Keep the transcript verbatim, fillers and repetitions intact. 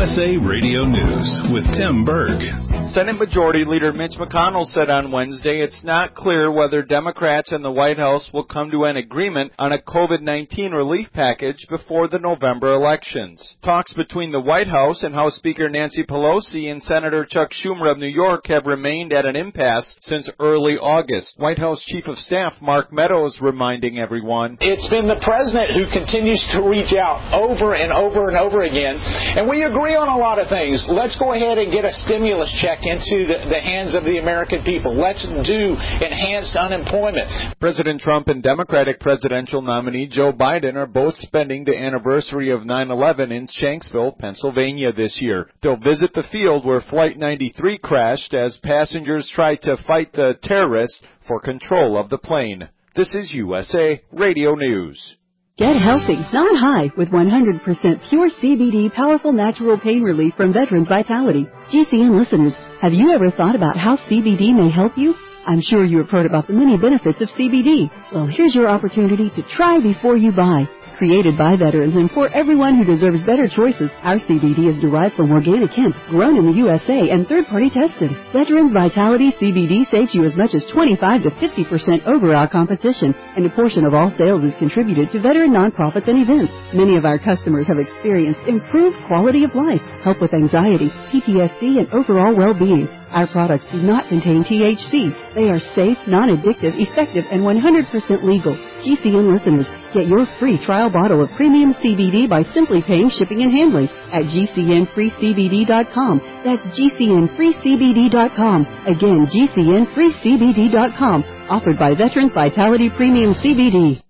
S A Radio News with Tim Berg. Senate Majority Leader Mitch McConnell said on Wednesday it's not clear whether Democrats and the White House will come to an agreement on a COVID nineteen relief package before the November elections. Talks between the White House and House Speaker Nancy Pelosi and Senator Chuck Schumer of New York have remained at an impasse since early August. White House Chief of Staff Mark Meadows reminding everyone, it's been the president who continues to reach out over and over and over again, and we agree on a lot of things. Let's go ahead and get a stimulus check into the, the hands of the American people. Let's do enhanced unemployment. President Trump and Democratic presidential nominee Joe Biden are both spending the anniversary of nine eleven in Shanksville, Pennsylvania this year. They'll visit the field where Flight ninety-three crashed as passengers tried to fight the terrorists for control of the plane. This is U S A Radio News. Get healthy, not high, with one hundred percent pure C B D powerful natural pain relief from Veterans Vitality. G C N listeners, have you ever thought about how C B D may help you? I'm sure you have heard about the many benefits of C B D. Well, here's your opportunity to try before you buy. Created by veterans and for everyone who deserves better choices, our C B D is derived from organic hemp, grown in the U S A and third-party tested. Veterans Vitality C B D saves you as much as twenty-five to fifty percent over our competition, and a portion of all sales is contributed to veteran nonprofits and events. Many of our customers have experienced improved quality of life, help with anxiety, P T S D, and overall well-being. Our products do not contain T H C. They are safe, non-addictive, effective, and one hundred percent legal. G C N listeners, get your free trial bottle of premium C B D by simply paying shipping and handling at G C N free C B D dot com. That's G C N free C B D dot com. Again, G C N free C B D dot com. Offered by Veterans Vitality Premium C B D.